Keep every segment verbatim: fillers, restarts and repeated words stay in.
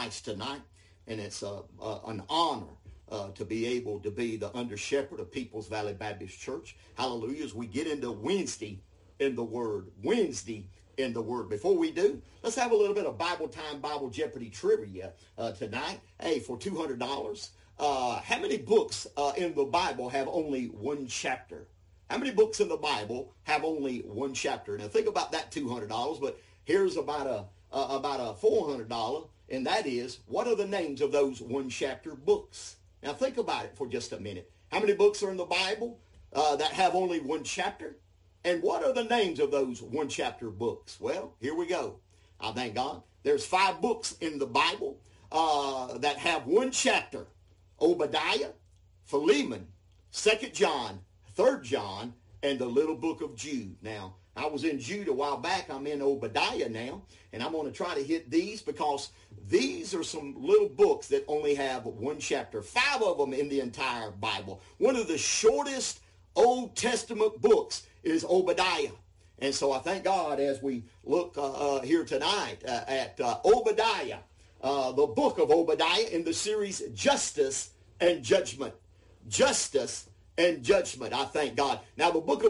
Christ tonight, and it's uh, uh, an honor uh, to be able to be the under shepherd of People's Valley Baptist Church. Hallelujah. As we get into Wednesday in the Word, Wednesday in the Word. Before we do, let's have a little bit of Bible Time, Bible Jeopardy trivia uh, tonight. Hey, for two hundred dollars, uh, how many books uh, in the Bible have only one chapter? How many books in the Bible have only one chapter? Now think about that two hundred dollars, but here's about a uh, about a four hundred dollars, and that is, what are the names of those one chapter books? Now think about it for just a minute. How many books are in the Bible uh, that have only one chapter? And what are the names of those one chapter books? Well, here we go. I thank God. There's five books in the Bible uh, that have one chapter. Obadiah, Philemon, Second John, Third John, and the little book of Jude. Now, I was in Jude a while back. I'm in Obadiah now, and I'm going to try to hit these because these are some little books that only have one chapter. Five of them in the entire Bible. One of the shortest Old Testament books is Obadiah. And so I thank God as we look uh, uh, here tonight uh, at uh, Obadiah, uh, the book of Obadiah in the series Justice and Judgment. Justice and Judgment. I thank God. Now, the book of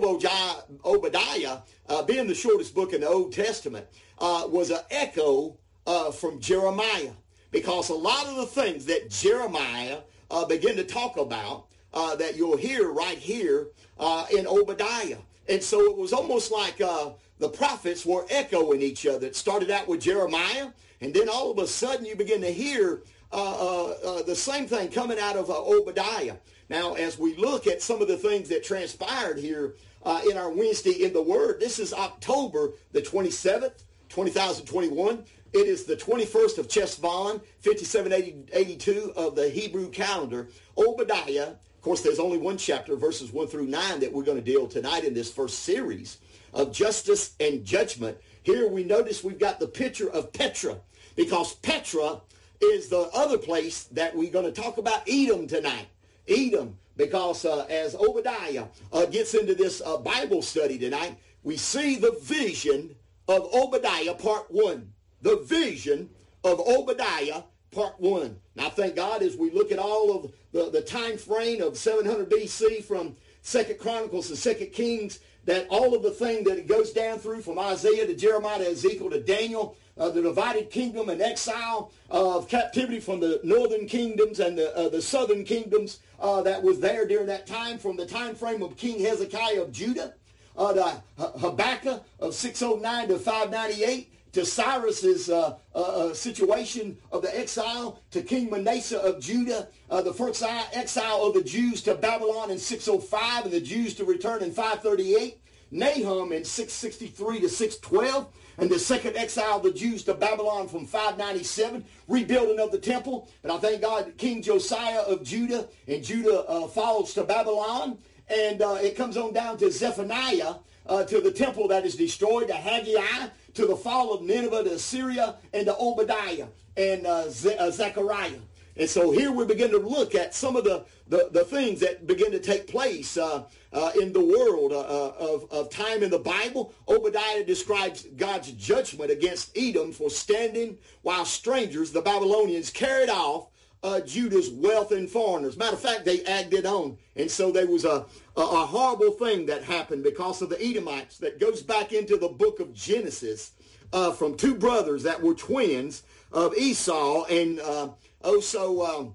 Obadiah, uh, being the shortest book in the Old Testament, uh, was an echo uh, from Jeremiah, because a lot of the things that Jeremiah uh, began to talk about uh, that you'll hear right here uh, in Obadiah. And so it was almost like uh, the prophets were echoing each other. It started out with Jeremiah, and then all of a sudden you begin to hear uh, uh, uh, the same thing coming out of uh, Obadiah. Now, as we look at some of the things that transpired here uh, in our Wednesday in the Word, this is October the twenty-seventh, two thousand twenty-one. It is the twenty-first of Chesvan, fifty-seven eighty-two of the Hebrew calendar. Obadiah, of course, there's only one chapter, verses one through nine, that we're going to deal tonight in this first series of Justice and Judgment. Here we notice we've got the picture of Petra, because Petra is the other place that we're going to talk about, Edom, tonight. Edom, because uh, as Obadiah uh, gets into this uh, Bible study tonight, we see the vision of Obadiah part one. The vision of Obadiah part one. Now, thank God, as we look at all of the, the time frame of seven hundred B C from Second Chronicles to Second Kings, that all of the thing that it goes down through from Isaiah to Jeremiah to Ezekiel to Daniel, uh, the divided kingdom and exile of captivity from the northern kingdoms and the, uh, the southern kingdoms uh, that was there during that time, from the time frame of King Hezekiah of Judah, uh, to Habakkuk of six oh nine to five ninety-eight, to Cyrus's uh, uh, uh, situation of the exile, to King Manasseh of Judah, uh, the first exile of the Jews to Babylon in six oh five, and the Jews to return in five thirty-eight, Nahum in six sixty-three to six twelve, and the second exile of the Jews to Babylon from five ninety-seven, rebuilding of the temple. And I thank God, King Josiah of Judah, and Judah uh, falls to Babylon, and uh, it comes on down to Zephaniah, uh, to the temple that is destroyed, to Haggai, to the fall of Nineveh, to Assyria, and to Obadiah and uh, Ze- uh, Zechariah. And so here we begin to look at some of the, the, the things that begin to take place uh, uh, in the world uh, uh, of, of time in the Bible. Obadiah describes God's judgment against Edom for standing while strangers, the Babylonians, carried off uh, Judah's wealth and foreigners. Matter of fact, they egged it on. And so there was a, a, a horrible thing that happened because of the Edomites that goes back into the book of Genesis uh, from two brothers that were twins of Esau and uh, also um,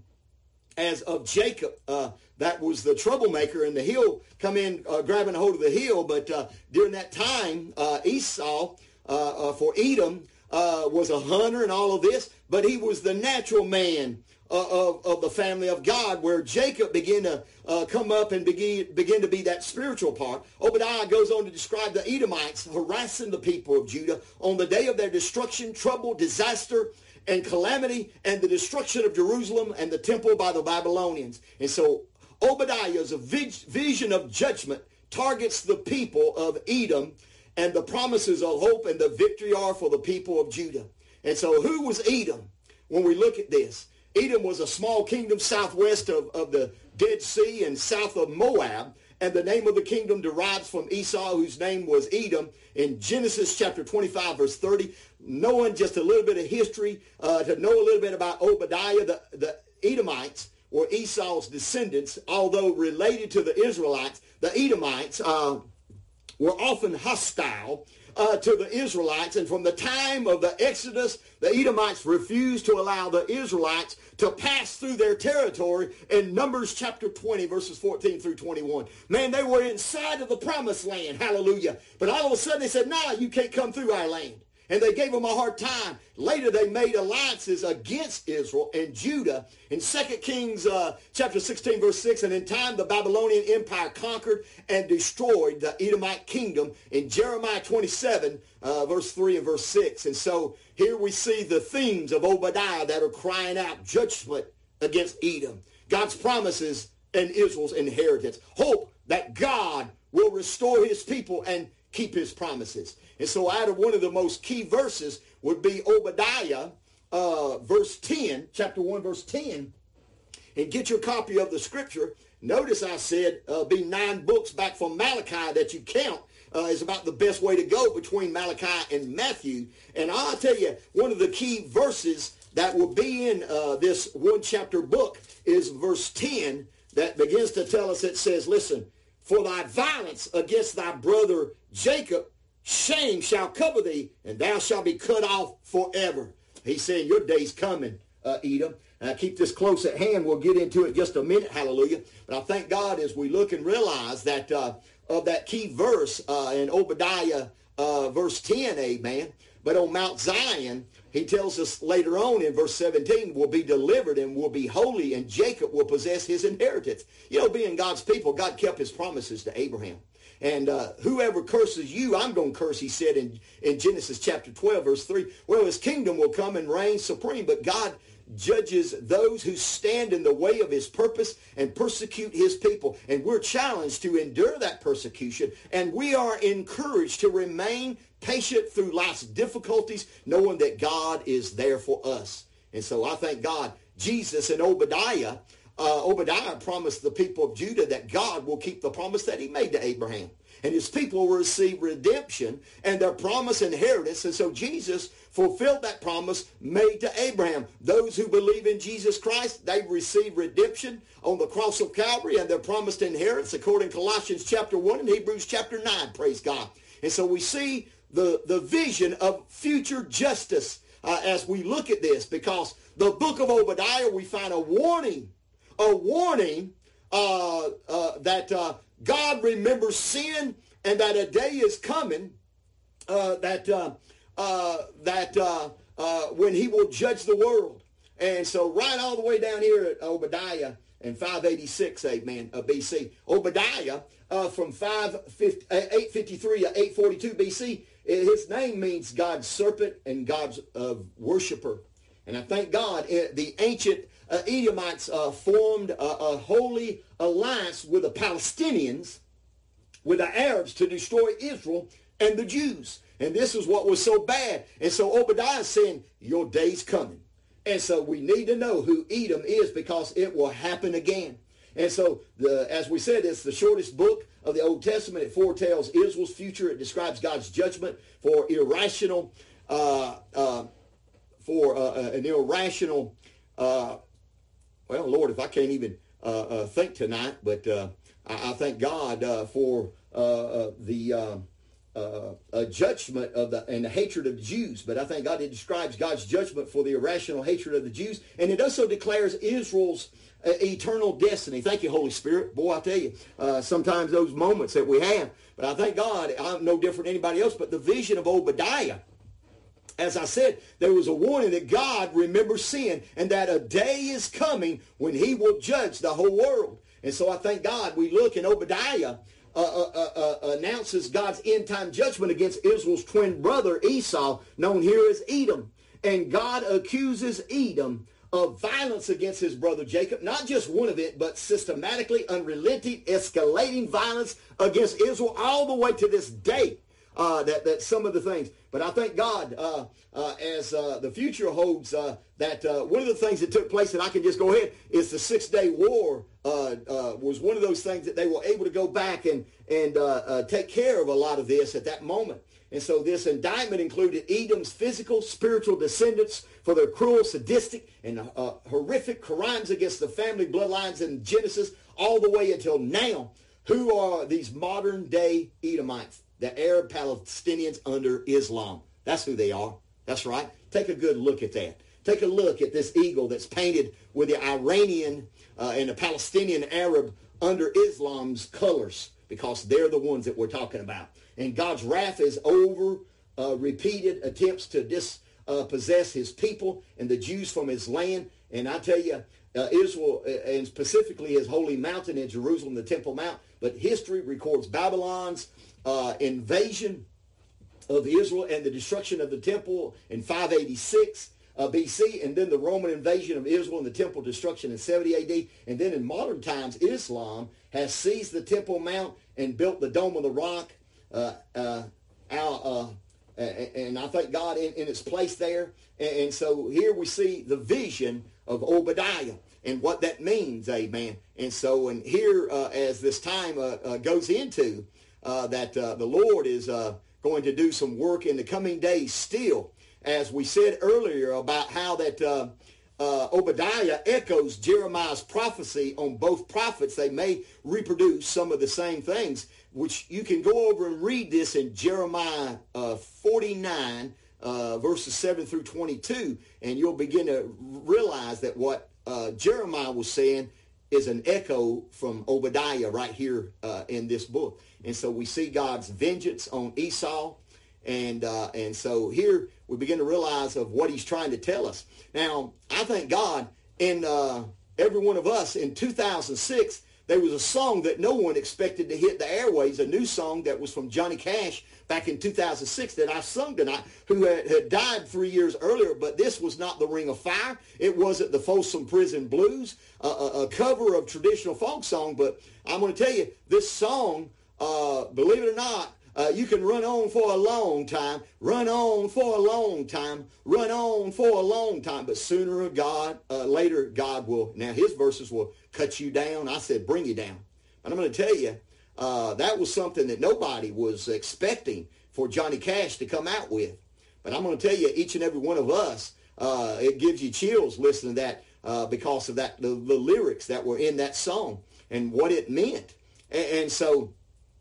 as of Jacob. Uh, that was the troublemaker, and the hill come in uh, grabbing a hold of the hill. But uh, during that time, uh, Esau uh, uh, for Edom uh, was a hunter and all of this, but he was the natural man uh, of, of the family of God, where Jacob began to uh, come up and begin, begin to be that spiritual part. Obadiah goes on to describe the Edomites harassing the people of Judah on the day of their destruction, trouble, disaster, and calamity, and the destruction of Jerusalem and the temple by the Babylonians. And so Obadiah's vision of judgment targets the people of Edom, and the promises of hope and the victory are for the people of Judah. And so who was Edom when we look at this? Edom was a small kingdom southwest of, of the Dead Sea and south of Moab, and the name of the kingdom derives from Esau, whose name was Edom. In Genesis chapter twenty-five, verse thirty, knowing just a little bit of history, uh, to know a little bit about Obadiah, the, the Edomites were Esau's descendants, although related to the Israelites. The Edomites uh, were often hostile Uh, to the Israelites, and from the time of the Exodus, the Edomites refused to allow the Israelites to pass through their territory in Numbers chapter twenty, verses fourteen through twenty-one. Man, they were inside of the promised land, hallelujah. But all of a sudden they said, nah, you can't come through our land. And they gave them a hard time. Later they made alliances against Israel and Judah. In Second Kings uh, chapter sixteen, verse six, and in time the Babylonian Empire conquered and destroyed the Edomite kingdom. In Jeremiah twenty-seven, uh, verse three and verse six. And so here we see the themes of Obadiah that are crying out judgment against Edom. God's promises and Israel's inheritance. Hope that God will restore his people and keep his promises. And so out of one of the most key verses would be Obadiah, uh, verse ten, chapter one, verse ten. And get your copy of the scripture. Notice I said uh, be nine books back from Malachi that you count uh, is about the best way to go between Malachi and Matthew. And I'll tell you, one of the key verses that will be in uh, this one chapter book is verse ten that begins to tell us, it says, listen, for thy violence against thy brother Jacob, shame shall cover thee, and thou shalt be cut off forever. He's saying your day's coming, uh, Edom. Uh, keep this close at hand. We'll get into it in just a minute, hallelujah. But I thank God as we look and realize that uh, of that key verse uh, in Obadiah uh, verse ten, amen. But on Mount Zion, he tells us later on in verse seventeen, will be delivered and will be holy, and Jacob will possess his inheritance. You know, being God's people, God kept his promises to Abraham. And uh, whoever curses you, I'm going to curse, he said in, in Genesis chapter twelve, verse three. Well, his kingdom will come and reign supreme, but God judges those who stand in the way of his purpose and persecute his people. And we're challenged to endure that persecution, and we are encouraged to remain patient through life's difficulties, knowing that God is there for us. And so I thank God. Jesus and Obadiah, uh, Obadiah promised the people of Judah that God will keep the promise that he made to Abraham. And his people will receive redemption and their promised inheritance. And so Jesus fulfilled that promise made to Abraham. Those who believe in Jesus Christ, they receive redemption on the cross of Calvary and their promised inheritance, according to Colossians chapter one and Hebrews chapter nine, praise God. And so we see the, the vision of future justice uh, as we look at this, because the book of Obadiah, we find a warning, a warning uh, uh, that uh, God remembers sin, and that a day is coming uh, that uh, uh, that uh, uh, when he will judge the world. And so right all the way down here at Obadiah in five eighty-six, amen, uh, B C. Obadiah uh, from eight fifty-three to eight forty-two B C, his name means God's serpent and God's uh, worshiper. And I thank God, the ancient uh, Edomites uh, formed a, a holy alliance with the Palestinians, with the Arabs, to destroy Israel and the Jews. And this is what was so bad. And so Obadiah is saying, your day's coming. And so we need to know who Edom is, because it will happen again. And so, the, as we said, it's the shortest book of the Old Testament. It foretells Israel's future. It describes God's judgment for irrational, uh, uh, for uh, an irrational, uh, well, Lord, if I can't even uh, uh, think tonight, but uh, I, I thank God uh, for uh, uh, the uh, uh, uh, judgment of the and the hatred of the Jews. But I thank God it describes God's judgment for the irrational hatred of the Jews, and it also declares Israel's uh, eternal destiny. Thank you, Holy Spirit. Boy, I tell you, uh, sometimes those moments that we have. But I thank God, I'm no different than anybody else. But the vision of Obadiah, as I said, there was a warning that God remembers sin, and that a day is coming when he will judge the whole world. And so I thank God we look, and Obadiah uh, uh, uh, uh, announces God's end-time judgment against Israel's twin brother Esau, known here as Edom. And God accuses Edom of violence against his brother Jacob, not just one event, but systematically unrelenting, escalating violence against Israel all the way to this day. uh, that, that some of the things. But I thank God uh, uh, as uh, the future holds uh, that uh, one of the things that took place, and I can just go ahead, is the Six-Day War uh, uh, was one of those things that they were able to go back and, and uh, uh, take care of a lot of this at that moment. And so this indictment included Edom's physical, spiritual descendants for their cruel, sadistic, and uh, horrific crimes against the family bloodlines in Genesis all the way until now. Who are these modern-day Edomites? The Arab Palestinians under Islam. That's who they are. That's right. Take a good look at that. Take a look at this eagle that's painted with the Iranian uh, and the Palestinian Arab under Islam's colors, because they're the ones that we're talking about. And God's wrath is over uh, repeated attempts to dispossess uh, his people and the Jews from his land. And I tell you, uh, Israel, uh, and specifically his holy mountain in Jerusalem, the Temple Mount, but history records Babylon's uh, invasion of Israel and the destruction of the temple in five eighty-six uh, B C, and then the Roman invasion of Israel and the temple destruction in seventy A D. And then in modern times, Islam has seized the Temple Mount and built the Dome of the Rock. Uh, uh, our, uh, and I thank God in, in its place there. And, and so here we see the vision of Obadiah and what that means, amen. And so, and here uh, as this time uh, uh, goes into uh, that uh, the Lord is uh, going to do some work in the coming days still, as we said earlier about how that uh, uh, Obadiah echoes Jeremiah's prophecy on both prophets. They may reproduce some of the same things, which you can go over and read this in Jeremiah uh, forty-nine, uh, verses seven through twenty-two, and you'll begin to realize that what uh, Jeremiah was saying is an echo from Obadiah right here uh, in this book. And so we see God's vengeance on Esau, and uh, and so here we begin to realize of what he's trying to tell us. Now, I thank God in uh, every one of us in two thousand six, there was a song that no one expected to hit the airways, a new song that was from Johnny Cash back in two thousand six that I sung tonight, who had, had died three years earlier. But this was not the Ring of Fire. It wasn't the Folsom Prison Blues, uh, a, a cover of traditional folk song. But I'm going to tell you, this song, uh, believe it or not, Uh, you can run on for a long time, run on for a long time, run on for a long time, but sooner or God, uh, later God will, now his verses will cut you down. I said, bring you down. And I'm going to tell you, uh, that was something that nobody was expecting for Johnny Cash to come out with. But I'm going to tell you, each and every one of us, uh, it gives you chills listening to that uh, because of that, the, the lyrics that were in that song and what it meant. And, and so,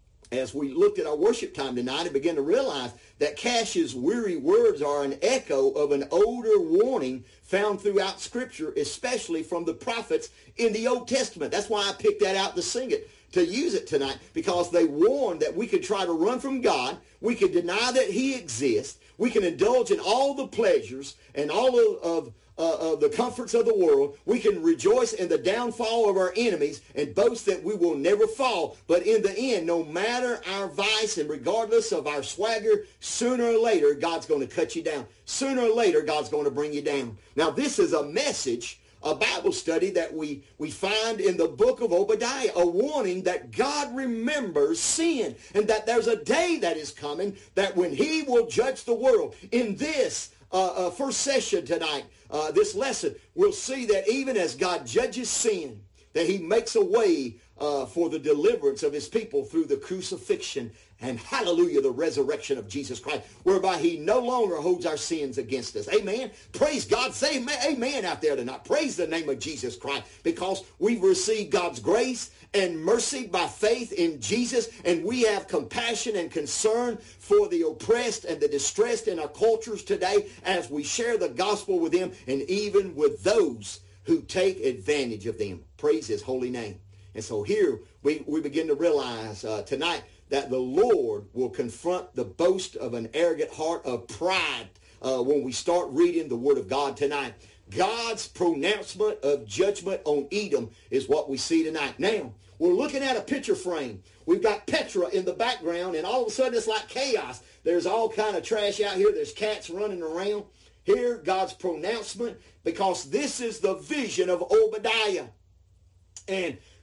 as we looked at our worship time tonight and began to realize that Cash's weary words are an echo of an older warning found throughout Scripture, especially from the prophets in the Old Testament. That's why I picked that out to sing it, to use it tonight, because they warned that we could try to run from God, we could deny that he exists, we can indulge in all the pleasures and all of, of Uh, of the comforts of the world. We can rejoice in the downfall of our enemies and boast that we will never fall. But in the end, no matter our vice and regardless of our swagger, sooner or later, God's going to cut you down. Sooner or later, God's going to bring you down. Now, this is a message, a Bible study that we, we find in the book of Obadiah, a warning that God remembers sin and that there's a day that is coming that when he will judge the world. In this uh, uh, first session tonight, Uh, this lesson, we'll see that even as God judges sin, that he makes a way uh, for the deliverance of his people through the crucifixion and, hallelujah, the resurrection of Jesus Christ, whereby he no longer holds our sins against us. Amen. Praise God. Say amen, amen out there tonight. Praise the name of Jesus Christ, because we've received God's grace and mercy by faith in Jesus, and we have compassion and concern for the oppressed and the distressed in our cultures today as we share the gospel with them and even with those who take advantage of them. Praise his holy name. And so here we, we begin to realize uh, tonight that the Lord will confront the boast of an arrogant heart of pride uh, when we start reading the Word of God tonight. God's pronouncement of judgment on Edom is what we see tonight. Now, we're looking at a picture frame. We've got Petra in the background, and all of a sudden it's like chaos. There's all kind of trash out here. There's cats running around. Here, God's pronouncement, because this is the vision of Obadiah. And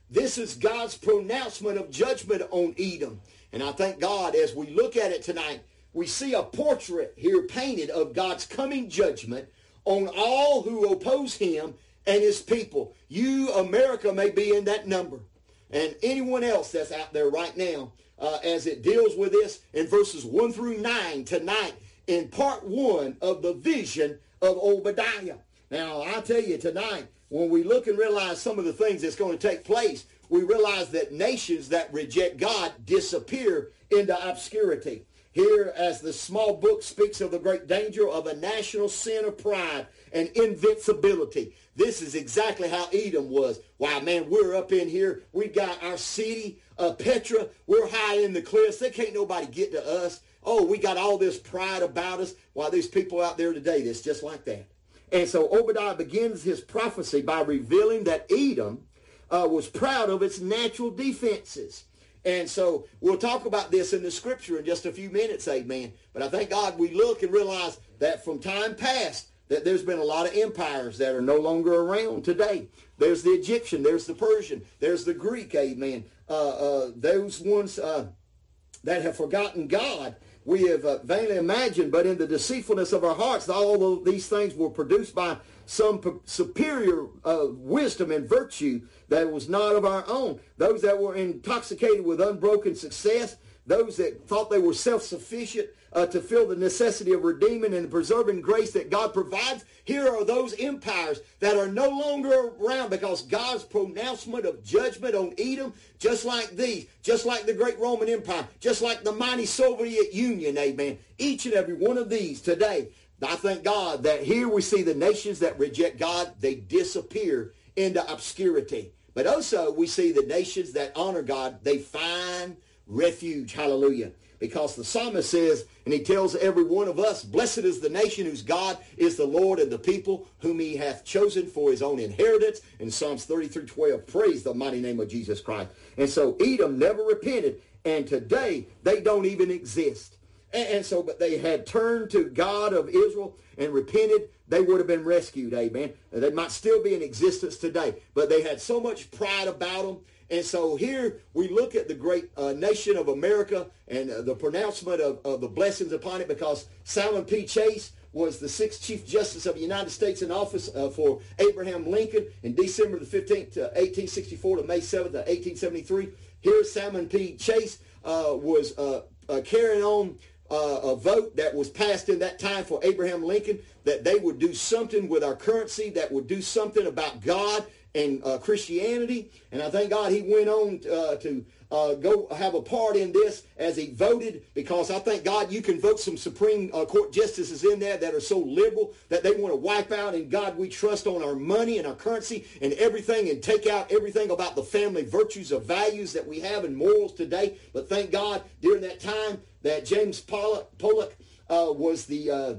This is God's pronouncement of judgment on Edom. And I thank God as we look at it tonight, we see a portrait here painted of God's coming judgment on all who oppose him and his people. You, America, may be in that number. And anyone else that's out there right now, uh, as it deals with this in verses one through nine tonight in part one of the vision of Obadiah. Now, I tell you tonight, when we look and realize some of the things that's going to take place, we realize that nations that reject God disappear into obscurity. Here, as the small book speaks of the great danger of a national sin of pride and invincibility. This is exactly how Edom was. Why, man, we're up in here. We've got our city, uh, Petra. We're high in the cliffs. There can't nobody get to us. Oh, we got all this pride about us. Why, there's people out there today that's just like that. And so Obadiah begins his prophecy by revealing that Edom uh, was proud of its natural defenses. And so we'll talk about this in the scripture in just a few minutes, amen. But I thank God we look and realize that from time past that there's been a lot of empires that are no longer around today. There's the Egyptian, there's the Persian, there's the Greek, amen. Uh, uh, those ones uh, that have forgotten God, we have uh, vainly imagined, but in the deceitfulness of our hearts, all of these things were produced by some p- superior uh, wisdom and virtue that was not of our own. Those that were intoxicated with unbroken success, those that thought they were self-sufficient uh, to feel the necessity of redeeming and preserving grace that God provides. Here are those empires that are no longer around because God's pronouncement of judgment on Edom, just like these, just like the great Roman Empire, just like the mighty Soviet Union, amen. Each and every one of these today, I thank God that here we see the nations that reject God, they disappear into obscurity. But also we see the nations that honor God, they find refuge. Hallelujah. Because the psalmist says, and he tells every one of us, blessed is the nation whose God is the Lord, and the people whom he hath chosen for his own inheritance. In Psalms thirty-three twelve, praise the mighty name of Jesus Christ. And so Edom never repented, and today they don't even exist. And, and so, but they had turned to God of Israel and repented, they would have been rescued, amen. They might still be in existence today, but they had so much pride about them. And so here we look at the great uh, nation of America and uh, the pronouncement of, of the blessings upon it, because Salmon P. Chase was the sixth Chief Justice of the United States in office uh, for Abraham Lincoln in December the fifteenth, uh, eighteen sixty-four to May seventh, uh, eighteen seventy-three. Here Salmon P. Chase uh, was uh, uh, carrying on Uh, a vote that was passed in that time for Abraham Lincoln, that they would do something with our currency, that would do something about God and uh, Christianity. And I thank God he went on uh, to uh, go have a part in this as he voted, because I thank God you can vote some Supreme uh, Court justices in there that are so liberal that they want to wipe out in God we trust on our money and our currency and everything, and take out everything about the family virtues or values that we have and morals today. But thank God during that time that James Pollock, Pollock uh, was the uh,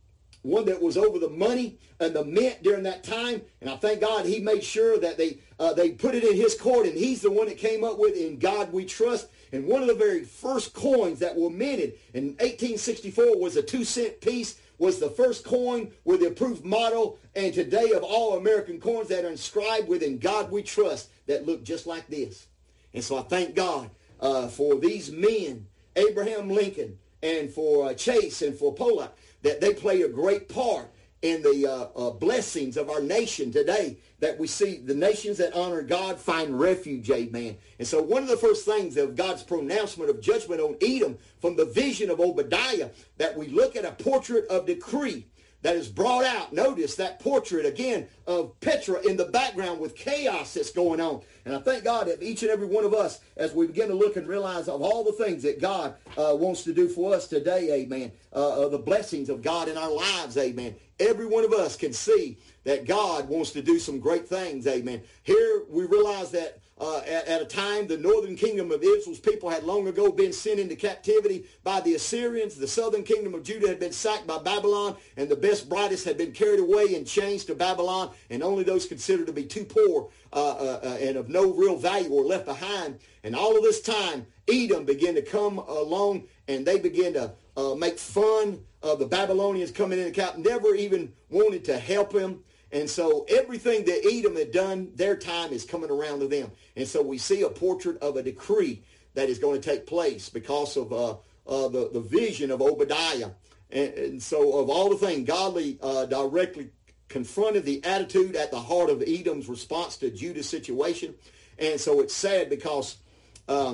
one that was over the money and the mint during that time. And I thank God he made sure that they uh, they put it in his court, and he's the one that came up with In God We Trust. And one of the very first coins that were minted in eighteen sixty-four was a two-cent piece, was the first coin with the approved motto, and today of all American coins that are inscribed with In God We Trust, that look just like this. And so I thank God uh, for these men, Abraham Lincoln, and for uh, Chase, and for Pollock, that they play a great part in the uh, uh, blessings of our nation today, that we see the nations that honor God find refuge, amen. And so one of the first things of God's pronouncement of judgment on Edom from the vision of Obadiah, that we look at a portrait of decree that is brought out. Notice that portrait again of Petra in the background with chaos that's going on. And I thank God that each and every one of us, as we begin to look and realize of all the things that God uh, wants to do for us today, amen, uh, uh, the blessings of God in our lives, amen. Every one of us can see that God wants to do some great things, amen. Here we realize that Uh, at, at a time, the northern kingdom of Israel's people had long ago been sent into captivity by the Assyrians. The southern kingdom of Judah had been sacked by Babylon, and the best, brightest had been carried away in chains to Babylon, and only those considered to be too poor uh, uh, uh, and of no real value were left behind. And all of this time, Edom began to come along, and they began to uh, make fun of the Babylonians coming into captivity, never even wanted to help them. And so everything that Edom had done, their time is coming around to them. And so we see a portrait of a decree that is going to take place because of uh, uh, the, the vision of Obadiah. And, and so of all the things, godly uh, directly confronted the attitude at the heart of Edom's response to Judah's situation. And so it's sad because uh,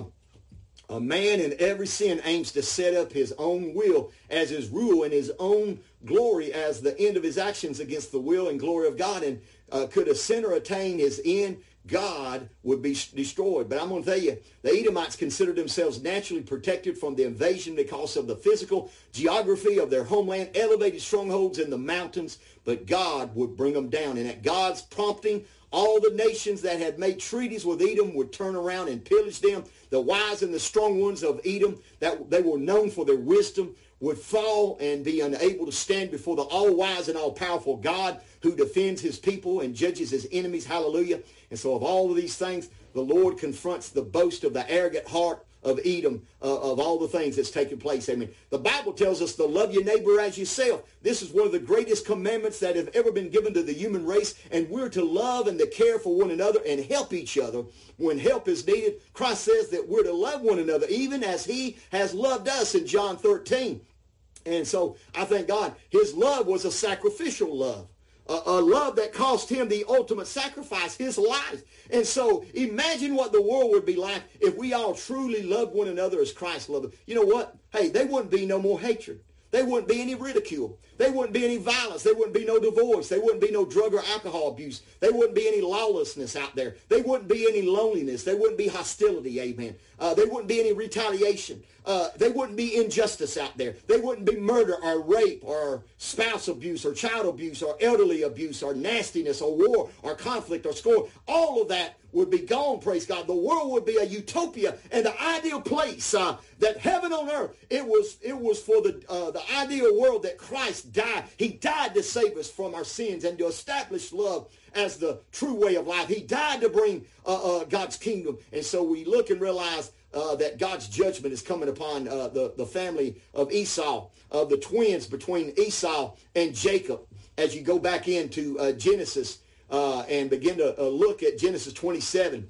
a man in every sin aims to set up his own will as his rule and his own glory as the end of his actions against the will and glory of God. And uh, could a sinner attain his end, God would be destroyed. But I'm going to tell you, the Edomites considered themselves naturally protected from the invasion because of the physical geography of their homeland, elevated strongholds in the mountains, but God would bring them down. And at God's prompting, all the nations that had made treaties with Edom would turn around and pillage them. The wise and the strong ones of Edom, that they were known for their wisdom, would fall and be unable to stand before the all-wise and all-powerful God who defends his people and judges his enemies. Hallelujah. And so of all of these things, the Lord confronts the boast of the arrogant heart of Edom, uh, of all the things that's taking place. I mean, the Bible tells us to love your neighbor as yourself. This is one of the greatest commandments that have ever been given to the human race, and we're to love and to care for one another and help each other when help is needed. Christ says that we're to love one another even as he has loved us in John thirteen. And so I thank God his love was a sacrificial love. A, a love that cost him the ultimate sacrifice, his life. And so imagine what the world would be like if we all truly loved one another as Christ loved them. You know what? Hey, there wouldn't be no more hatred. There wouldn't be any ridicule. There wouldn't be any violence. There wouldn't be no divorce. There wouldn't be no drug or alcohol abuse. There wouldn't be any lawlessness out there. There wouldn't be any loneliness. There wouldn't be hostility, amen. Uh, there wouldn't be any retaliation. Uh, there wouldn't be injustice out there. There wouldn't be murder or rape or spouse abuse or child abuse or elderly abuse or nastiness or war or conflict or scorn. All of that would be gone, praise God. The world would be a utopia and the ideal place uh, that heaven on earth, it was it was for the, uh, the ideal world that Christ died. He died to save us from our sins and to establish love as the true way of life. He died to bring uh, uh, God's kingdom. And so we look and realize uh, that God's judgment is coming upon uh, the, the family of Esau, of the twins between Esau and Jacob. As you go back into uh, Genesis uh, and begin to uh, look at Genesis twenty-seven.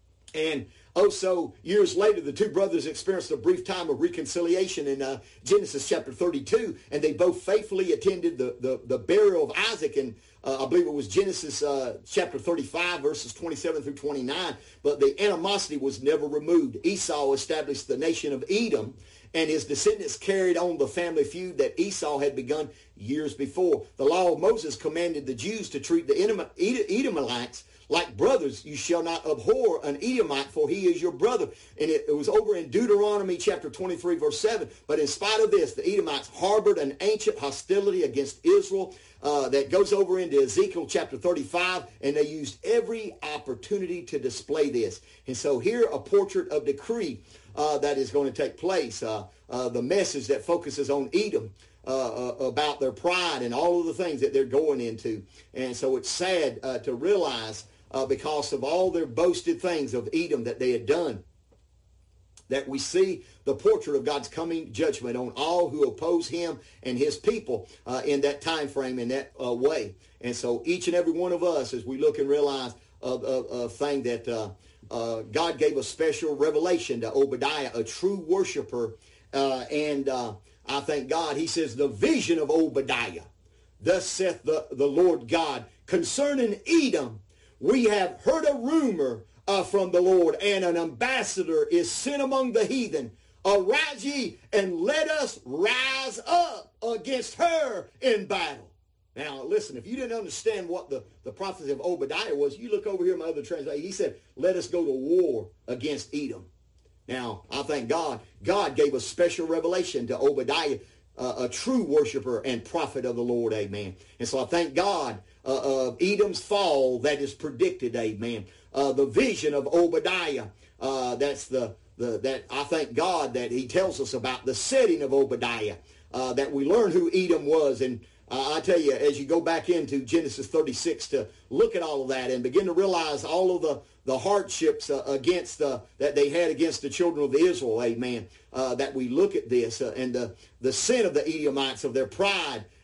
And oh, so years later, the two brothers experienced a brief time of reconciliation in uh, Genesis chapter thirty-two, and they both faithfully attended the, the, the burial of Isaac, and uh, I believe it was Genesis uh, chapter thirty-five, verses twenty-seven through twenty-nine, but the animosity was never removed. Esau established the nation of Edom, and his descendants carried on the family feud that Esau had begun years before. The law of Moses commanded the Jews to treat the Edom, Edomites like brothers. You shall not abhor an Edomite, for he is your brother. And it, it was over in Deuteronomy chapter twenty-three, verse seven. But in spite of this, the Edomites harbored an ancient hostility against Israel uh, that goes over into Ezekiel chapter thirty-five, and they used every opportunity to display this. And so here, a portrait of decree uh, that is going to take place. Uh, uh, the message that focuses on Edom. Uh, uh, about their pride and all of the things that they're going into. And so it's sad uh, to realize uh, because of all their boasted things of Edom that they had done, that we see the portrait of God's coming judgment on all who oppose him and his people uh, in that time frame, in that uh, way. And so each and every one of us, as we look and realize a, a, a thing that uh, uh, God gave a special revelation to Obadiah, a true worshiper, uh, and uh, I thank God. He says, the vision of Obadiah, thus saith the, the Lord God, concerning Edom, we have heard a rumor uh, from the Lord, and an ambassador is sent among the heathen. Arise ye, and let us rise up against her in battle. Now, listen, if you didn't understand what the, the prophecy of Obadiah was, you look over here in my other translation. He said, let us go to war against Edom. Now, I thank God. God gave a special revelation to Obadiah, uh, a true worshiper and prophet of the Lord, amen. And so I thank God uh, of Edom's fall that is predicted, amen. Uh, the vision of Obadiah, uh, that's the, the, that I thank God that he tells us about the setting of Obadiah, uh, that we learn who Edom was. And uh, I tell you, as you go back into Genesis thirty-six to look at all of that and begin to realize all of the the hardships uh, against uh, that they had against the children of Israel, amen, uh, that we look at this uh, and the, the sin of the Edomites, of their pride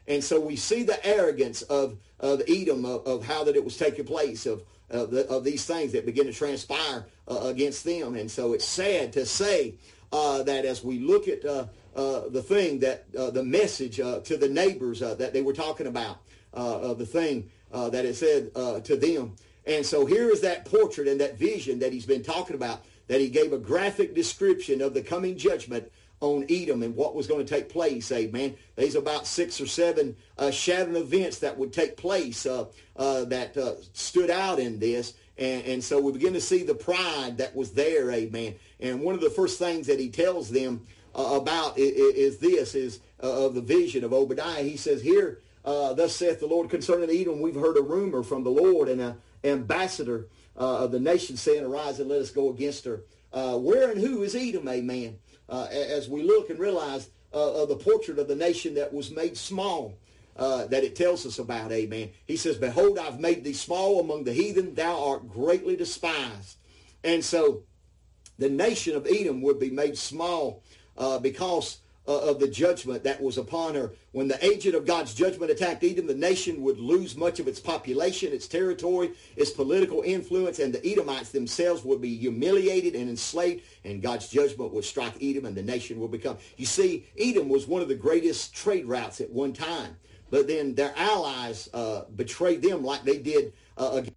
And so we see the arrogance of, of Edom, of, of how that it was taking place, of, of, the, of these things that begin to transpire uh, against them. And so it's sad to say uh, that as we look at uh, uh, the thing, that uh, the message uh, to the neighbors uh, that they were talking about, uh, of the thing uh, that it said uh, to them. And so here is that portrait and that vision that he's been talking about, that he gave a graphic description of the coming judgment on Edom and what was going to take place. Amen. There's about six or seven uh, shadowed events that would take place uh, uh, that uh, stood out in this. And, and so we begin to see the pride that was there. Amen. And one of the first things that he tells them uh, about is, is this, is uh, of the vision of Obadiah. He says here, uh, thus saith the Lord concerning Edom, we've heard a rumor from the Lord, and an ambassador uh, of the nation saying, arise and let us go against her. Uh, where and who is Edom? Amen. Uh, as we look and realize uh, of the portrait of the nation that was made small, uh, that it tells us about, amen. He says, behold, I've made thee small among the heathen, thou art greatly despised. And so the nation of Edom would be made small uh, because uh, of the judgment that was upon her. When the agent of God's judgment attacked Edom, the nation would lose much of its population, its territory, its political influence, and the Edomites themselves would be humiliated and enslaved, and God's judgment would strike Edom, and the nation would become. You see, Edom was one of the greatest trade routes at one time, but then their allies uh, betrayed them like they did uh, against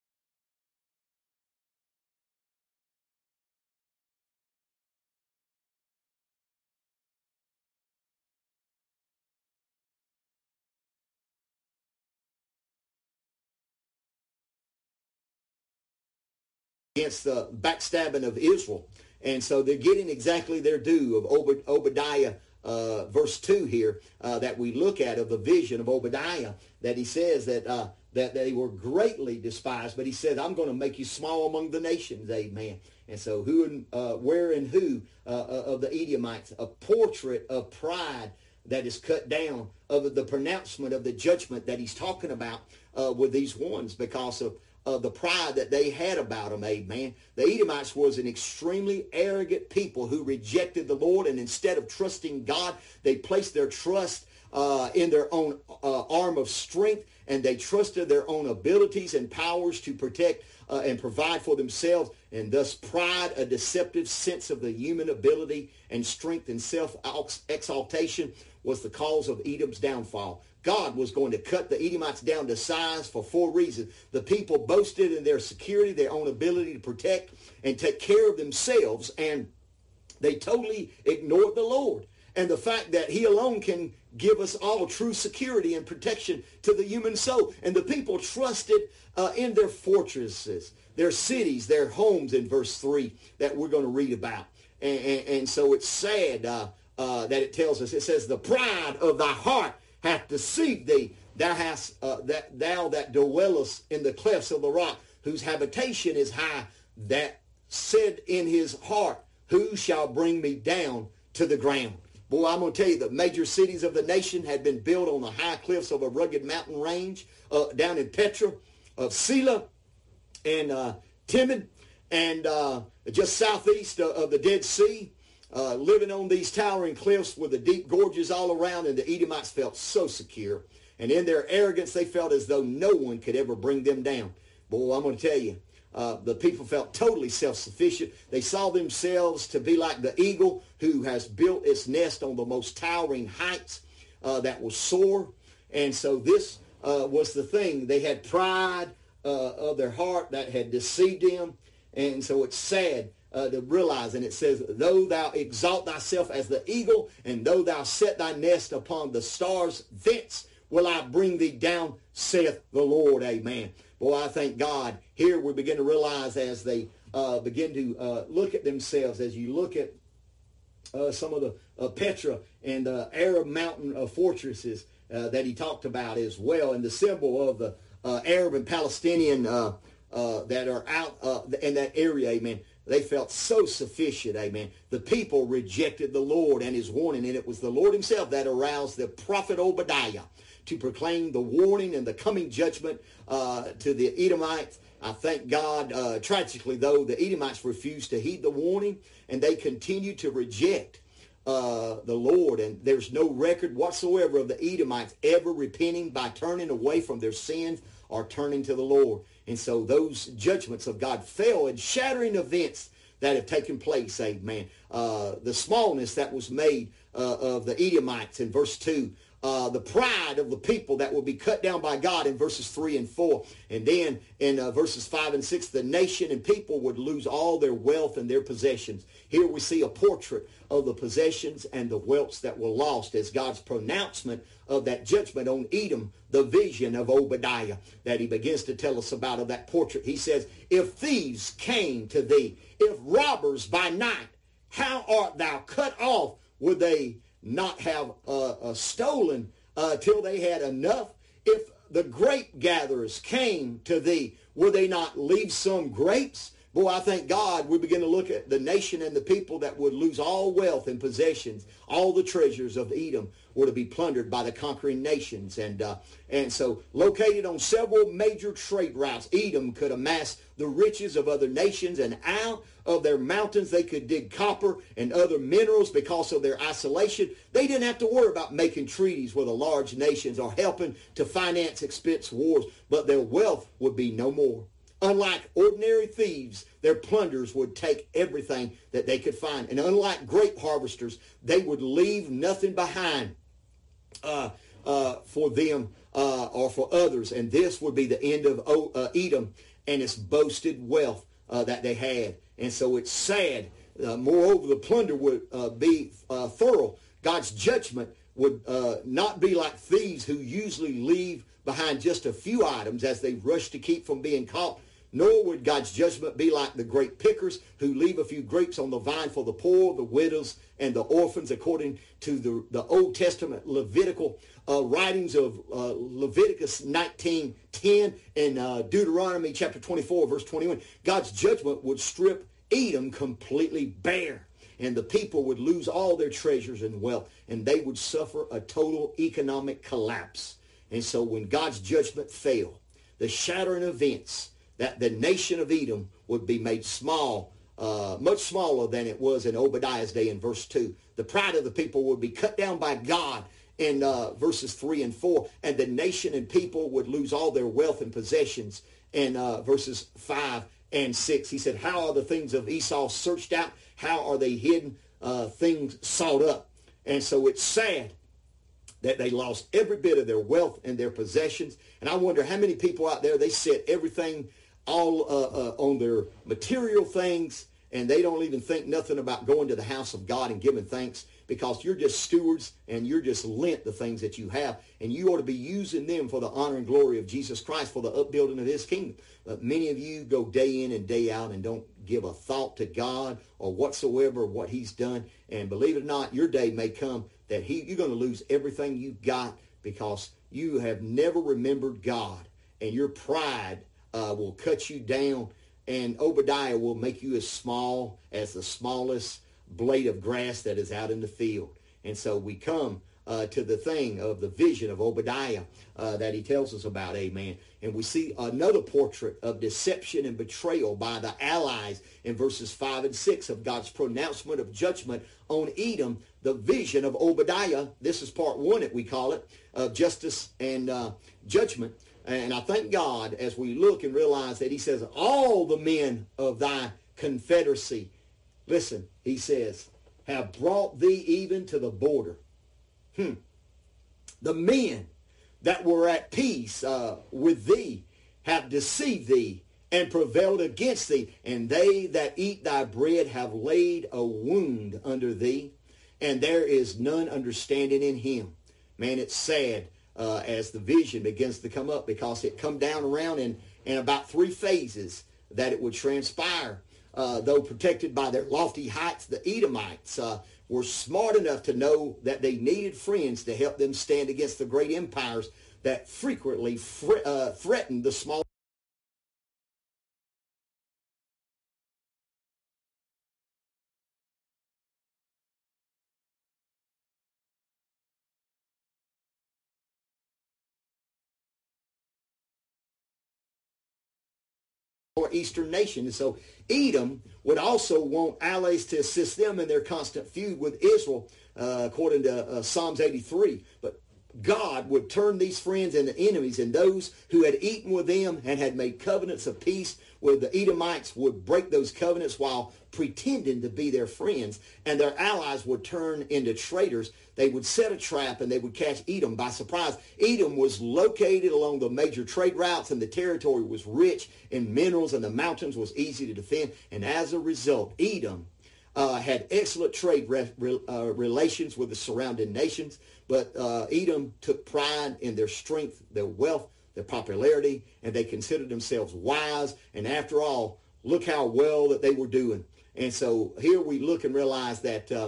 against the backstabbing of Israel. And so they're getting exactly their due of Ob- Obadiah uh, verse two here uh, that we look at, of the vision of Obadiah, that he says that, uh, that they were greatly despised, but he said, I'm going to make you small among the nations, amen. And so who and uh, where and who uh, of the Edomites, a portrait of pride that is cut down, of the pronouncement of the judgment that he's talking about uh, with these ones because of Uh, the pride that they had about them, amen. The Edomites was an extremely arrogant people who rejected the Lord, and instead of trusting God, they placed their trust uh, in their own uh, arm of strength, and they trusted their own abilities and powers to protect uh, and provide for themselves, and thus pride, a deceptive sense of the human ability and strength and self-exaltation, was the cause of Edom's downfall. God was going to cut the Edomites down to size for four reasons. The people boasted in their security, their own ability to protect and take care of themselves, and they totally ignored the Lord. And the fact that he alone can give us all true security and protection to the human soul. And the people trusted uh, in their fortresses, their cities, their homes in verse three that we're going to read about. And, and, and so it's sad uh, uh, that it tells us, it says, the pride of thy heart hath deceived thee, thou hast uh, that thou that dwellest in the clefts of the rock, whose habitation is high, that said in his heart, who shall bring me down to the ground? Boy, I'm going to tell you, the major cities of the nation had been built on the high cliffs of a rugged mountain range uh, down in Petra, of Selah, and uh, Timon, and uh, just southeast of, of the Dead Sea. Uh, living on these towering cliffs with the deep gorges all around, and the Edomites felt so secure. And in their arrogance, they felt as though no one could ever bring them down. Boy, I'm going to tell you, uh, the people felt totally self-sufficient. They saw themselves to be like the eagle who has built its nest on the most towering heights uh, that will soar. And so this uh, was the thing. They had pride uh, of their heart that had deceived them. And so it's sad Uh, to realize, and it says, though thou exalt thyself as the eagle, and though thou set thy nest upon the stars, thence will I bring thee down, saith the Lord. Amen. Boy, I thank God. Here we begin to realize as they uh, begin to uh, look at themselves, as you look at uh, some of the uh, Petra and the Arab mountain uh, fortresses uh, that he talked about as well, and the symbol of the uh, Arab and Palestinian uh, uh, that are out uh, in that area, amen. They felt so sufficient, amen. The people rejected the Lord and his warning, and it was the Lord himself that aroused the prophet Obadiah to proclaim the warning and the coming judgment uh, to the Edomites. I thank God. Uh, tragically, though, the Edomites refused to heed the warning, and they continued to reject uh, the Lord, and there's no record whatsoever of the Edomites ever repenting by turning away from their sins or turning to the Lord. And so those judgments of God fell in shattering events that have taken place. Amen. Uh, the smallness that was made uh, of the Edomites in verse two. Uh, the pride of the people that will be cut down by God in verses three and four. And then in uh, verses five and six, the nation and people would lose all their wealth and their possessions. Here we see a portrait of the possessions and the wealth that were lost as God's pronouncement of that judgment on Edom, the vision of Obadiah that he begins to tell us about of that portrait. He says, if thieves came to thee, if robbers by night, how art thou cut off? Would they not have uh, uh, stolen uh, till they had enough? If the grape gatherers came to thee, will they not leave some grapes? Boy, I thank God we begin to look at the nation and the people that would lose all wealth and possessions. All the treasures of Edom were to be plundered by the conquering nations. And, uh, and so located on several major trade routes, Edom could amass the riches of other nations, and out of their mountains they could dig copper and other minerals because of their isolation. They didn't have to worry about making treaties with the large nations or helping to finance expense wars, but their wealth would be no more. Unlike ordinary thieves, their plunderers would take everything that they could find. And unlike grape harvesters, they would leave nothing behind uh, uh, for them uh, or for others. And this would be the end of uh, Edom and its boasted wealth uh, that they had. And so it's sad. Uh, moreover, the plunder would uh, be uh, thorough. God's judgment would uh, not be like thieves who usually leave behind just a few items as they rush to keep from being caught. Nor would God's judgment be like the grape pickers who leave a few grapes on the vine for the poor, the widows, and the orphans, according to the, the Old Testament Levitical uh, writings of uh, Leviticus nineteen ten and uh, Deuteronomy chapter twenty-four, verse twenty-one. God's judgment would strip Edom completely bare, and the people would lose all their treasures and wealth, and they would suffer a total economic collapse. And so when God's judgment fell, the shattering events, that the nation of Edom would be made small, uh, much smaller than it was in Obadiah's day in verse two. The pride of the people would be cut down by God in uh, verses three and four, and the nation and people would lose all their wealth and possessions in uh, verses five and six. He said, how are the things of Esau searched out? How are they hidden, uh, things sought up? And so it's sad that they lost every bit of their wealth and their possessions. And I wonder how many people out there, they set everything all uh, uh, on their material things, and they don't even think nothing about going to the house of God and giving thanks, because you're just stewards and you're just lent the things that you have, and you ought to be using them for the honor and glory of Jesus Christ, for the upbuilding of his kingdom. But many of you go day in and day out and don't give a thought to God or whatsoever what he's done. And believe it or not, your day may come that he you're going to lose everything you've got because you have never remembered God, and your pride uh, will cut you down, and Obadiah will make you as small as the smallest blade of grass that is out in the field. And so we come uh, to the thing of the vision of Obadiah uh, that he tells us about, amen. And we see another portrait of deception and betrayal by the allies in verses five and six of God's pronouncement of judgment on Edom, the vision of Obadiah. This is part one, that we call it, of justice and uh, judgment. And I thank God as we look and realize that he says, all the men of thy confederacy, listen, he says, have brought thee even to the border. Hmm. The men that were at peace uh, with thee have deceived thee and prevailed against thee. And they that eat thy bread have laid a wound under thee, and there is none understanding in him. Man, it's sad uh, as the vision begins to come up, because it come down around in, in about three phases that it would transpire. Uh, though protected by their lofty heights, the Edomites uh, were smart enough to know that they needed friends to help them stand against the great empires that frequently fr- uh, threatened the small. eastern nation. And so Edom would also want allies to assist them in their constant feud with Israel, uh, according to uh, Psalms eighty-three. But God would turn these friends into enemies, and those who had eaten with them and had made covenants of peace with the Edomites would break those covenants while pretending to be their friends, and their allies would turn into traitors. They would set a trap and they would catch Edom by surprise. Edom was located along the major trade routes, and the territory was rich in minerals, and the mountains was easy to defend. And as a result, Edom uh, had excellent trade re- re- uh, relations with the surrounding nations. But uh, Edom took pride in their strength, their wealth, their popularity, and they considered themselves wise. And after all, look how well that they were doing. And so here we look and realize that uh,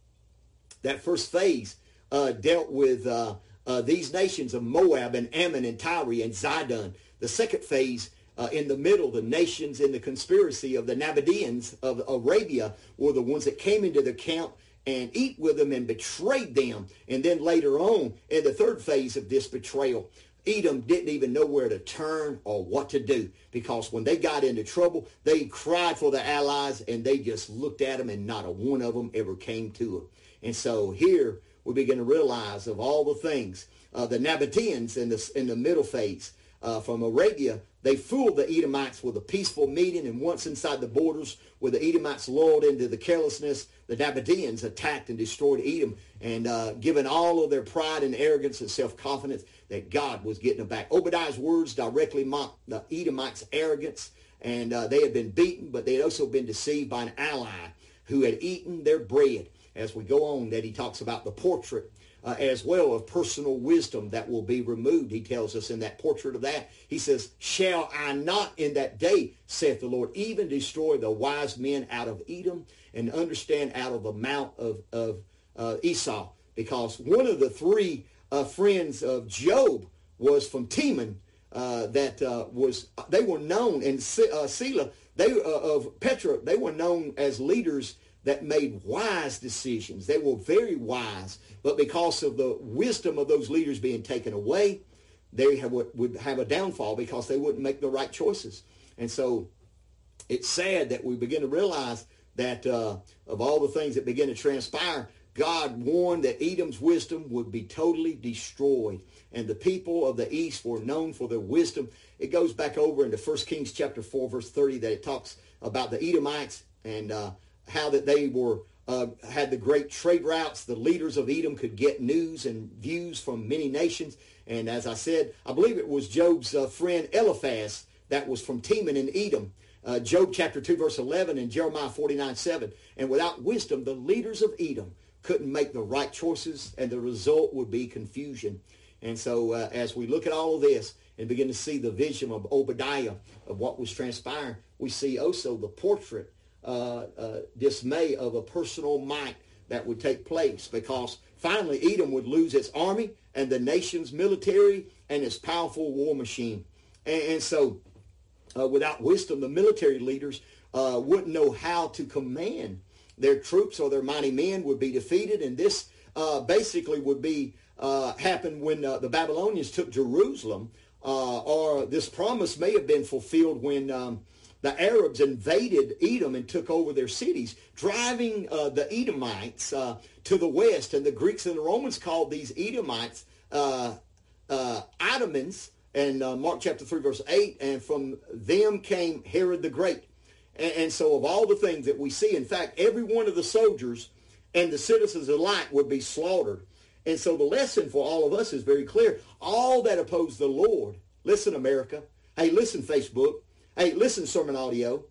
that first phase uh, dealt with uh, uh, these nations of Moab and Ammon and Tyre and Zidon. The second phase, uh, in the middle, the nations in the conspiracy of the Nabateans of Arabia were the ones that came into their camp and eat with them and betrayed them. And then later on, in the third phase of this betrayal, Edom didn't even know where to turn or what to do, because when they got into trouble, they cried for the allies, and they just looked at them, and not a one of them ever came to them. And so here we begin to realize of all the things, uh, the Nabateans in the, in the middle phase uh, from Arabia, they fooled the Edomites with a peaceful meeting, and once inside the borders where the Edomites lulled into the carelessness, the Nabateans attacked and destroyed Edom, and uh, given all of their pride and arrogance and self-confidence that God was getting them back. Obadiah's words directly mocked the Edomites' arrogance, and uh, they had been beaten, but they had also been deceived by an ally who had eaten their bread. As we go on, that he talks about the portrait uh, as well of personal wisdom that will be removed. He tells us in that portrait of that, he says, shall I not in that day, saith the Lord, even destroy the wise men out of Edom and understand out of the mount of, of uh, Esau? Because one of the three uh, friends of Job was from Teman, uh, that uh, was, they were known, and uh, Selah, they uh, of Petra, they were known as leaders that made wise decisions. They were very wise, but because of the wisdom of those leaders being taken away, they have, would have a downfall because they wouldn't make the right choices. And so it's sad that we begin to realize that uh, of all the things that begin to transpire, God warned that Edom's wisdom would be totally destroyed. And the people of the east were known for their wisdom. It goes back over into First Kings chapter four, verse thirty, that it talks about the Edomites and uh, how that they were uh, had the great trade routes. The leaders of Edom could get news and views from many nations. And as I said, I believe it was Job's uh, friend Eliphaz that was from Teman in Edom. Uh, Job chapter two, verse eleven, and Jeremiah forty-nine, seven. And without wisdom, the leaders of Edom couldn't make the right choices, and the result would be confusion. And so uh, as we look at all of this and begin to see the vision of Obadiah of what was transpiring, we see also the portrait Uh, uh, dismay of a personal might that would take place, because finally Edom would lose its army and the nation's military and its powerful war machine. And, and so uh, without wisdom, the military leaders uh, wouldn't know how to command their troops, or their mighty men would be defeated. And this uh, basically would be uh, happen when uh, the Babylonians took Jerusalem, uh, or this promise may have been fulfilled when um, the Arabs invaded Edom and took over their cities, driving uh, the Edomites uh, to the west. And the Greeks and the Romans called these Edomites uh, uh, Idumeans, and uh, Mark chapter three, verse eight, and from them came Herod the Great. And, and so of all the things that we see, in fact, every one of the soldiers and the citizens alike would be slaughtered. And so the lesson for all of us is very clear. All that oppose the Lord, listen, America, hey, listen, Facebook, hey, listen, Sermon Audio,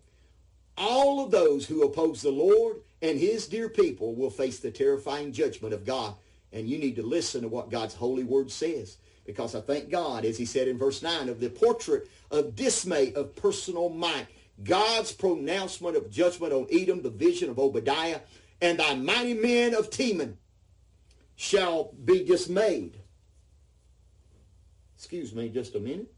all of those who oppose the Lord and his dear people will face the terrifying judgment of God. And you need to listen to what God's holy word says, because I thank God, as he said in verse nine, of the portrait of dismay of personal might, God's pronouncement of judgment on Edom, the vision of Obadiah, and thy mighty men of Teman shall be dismayed. Excuse me just a minute.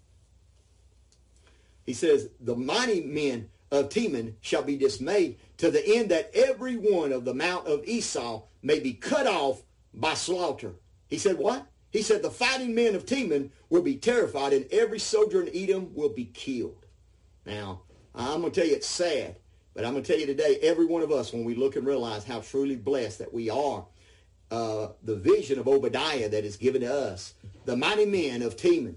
He says, the mighty men of Teman shall be dismayed, to the end that every one of the mount of Esau may be cut off by slaughter. He said what? He said the fighting men of Teman will be terrified, and every soldier in Edom will be killed. Now, I'm going to tell you it's sad, but I'm going to tell you today, every one of us, when we look and realize how truly blessed that we are, uh, the vision of Obadiah that is given to us, the mighty men of Teman,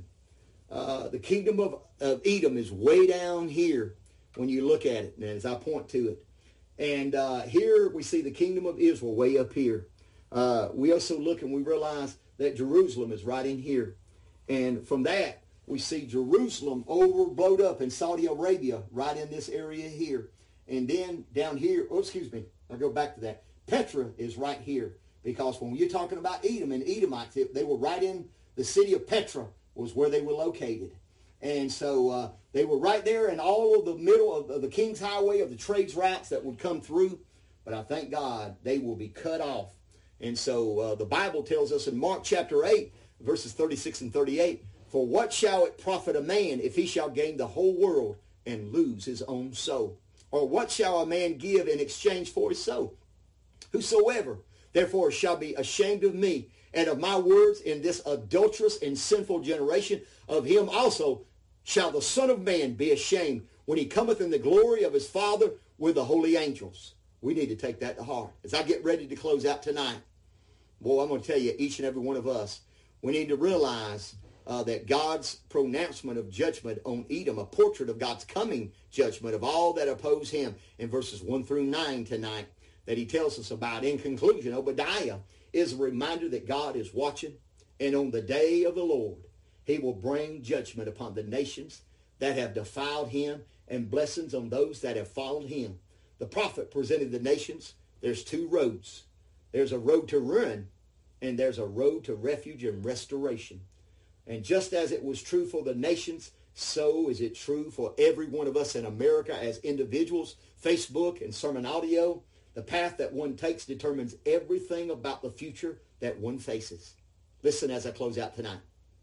uh, the kingdom of, of Edom is way down here when you look at it, and as I point to it. And uh, here we see the kingdom of Israel way up here. Uh, we also look and we realize that Jerusalem is right in here. And from that, we see Jerusalem over, blowed up in Saudi Arabia, right in this area here. And then down here, oh, excuse me, I'll go back to that. Petra is right here. Because when you're talking about Edom and Edomites, they were right in the city of Petra was where they were located. And so uh, they were right there in all of the middle of, of the King's Highway of the trades routes that would come through. But I thank God they will be cut off. And so uh, the Bible tells us in Mark chapter eight, verses thirty-six and thirty-eight, for what shall it profit a man if he shall gain the whole world and lose his own soul? Or what shall a man give in exchange for his soul? Whosoever therefore shall be ashamed of me and of my words in this adulterous and sinful generation, of him also shall the Son of Man be ashamed when he cometh in the glory of his Father with the holy angels. We need to take that to heart. As I get ready to close out tonight, boy, I'm going to tell you, each and every one of us, we need to realize uh, that God's pronouncement of judgment on Edom, a portrait of God's coming judgment of all that oppose him in verses one through nine tonight, that he tells us about. In conclusion, Obadiah is a reminder that God is watching, and on the day of the Lord, he will bring judgment upon the nations that have defiled him and blessings on those that have followed him. The prophet presented the nations, there's two roads. There's a road to ruin, and there's a road to refuge and restoration. And just as it was true for the nations, so is it true for every one of us in America as individuals. Facebook and sermon audio, the path that one takes determines everything about the future that one faces. Listen as I close out tonight.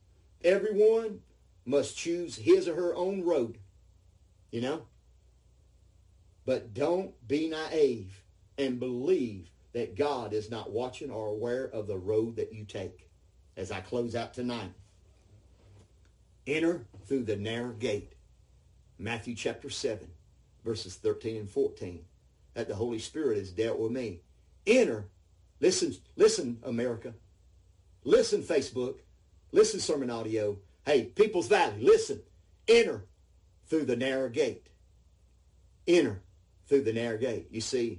Everyone must choose his or her own road, you know. But don't be naive and believe that God is not watching or aware of the road that you take. As I close out tonight, enter through the narrow gate. Matthew chapter seven, verses thirteen and fourteen. That the Holy Spirit has dealt with me. Enter. Listen, listen, America. Listen, Facebook. Listen, sermon audio. Hey, People's Valley, listen. Enter through the narrow gate. Enter through the narrow gate. You see,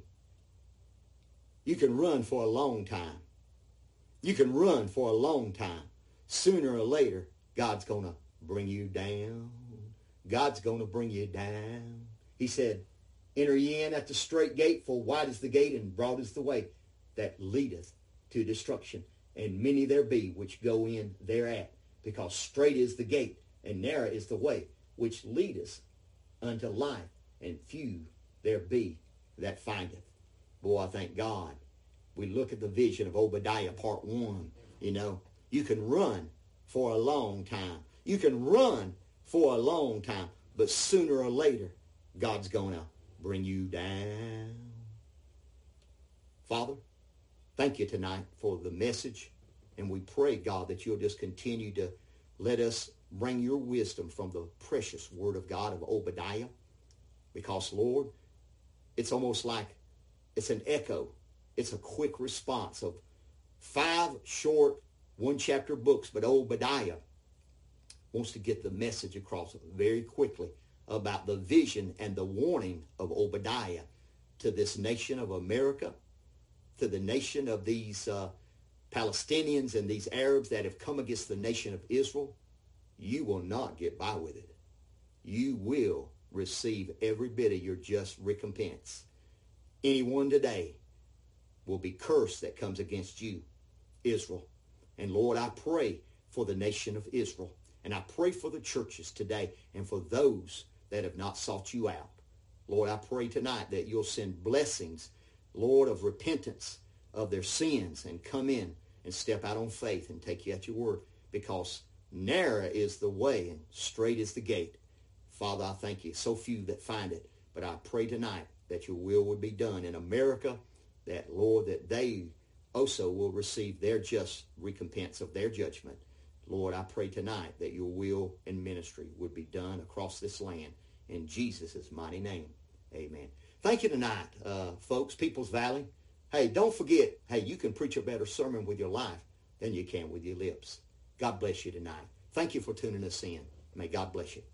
you can run for a long time. You can run for a long time. Sooner or later, God's going to bring you down. God's going to bring you down. He said, enter ye in at the straight gate, for wide is the gate and broad is the way that leadeth to destruction. And many there be which go in thereat, because straight is the gate and narrow is the way which leadeth unto life, and few there be that findeth. Boy, I thank God. We look at the vision of Obadiah part one. You know, you can run for a long time. You can run for a long time, but sooner or later, God's going to bring you down. Father, thank you tonight for the message, and we pray, God, that you'll just continue to let us bring your wisdom from the precious word of God of Obadiah, because, Lord, it's almost like it's an echo. It's a quick response of five short one-chapter books, but Obadiah wants to get the message across very quickly about the vision and the warning of Obadiah to this nation of America, to the nation of these uh, Palestinians and these Arabs that have come against the nation of Israel. You will not get by with it. You will receive every bit of your just recompense. Anyone today will be cursed that comes against you, Israel. And Lord, I pray for the nation of Israel. And I pray for the churches today and for those that have not sought you out. Lord, I pray tonight that you'll send blessings, Lord, of repentance of their sins, and come in and step out on faith and take you at your word, because narrow is the way and straight is the gate. Father, I thank you. So few that find it. But I pray tonight that your will would be done in America, that, Lord, that they also will receive their just recompense of their judgment. Lord, I pray tonight that your will and ministry would be done across this land. in Jesus' mighty name. Amen. Thank you tonight, uh, folks. People's Valley. Hey, don't forget, hey, you can preach a better sermon with your life than you can with your lips. God bless you tonight. Thank you for tuning us in. May God bless you.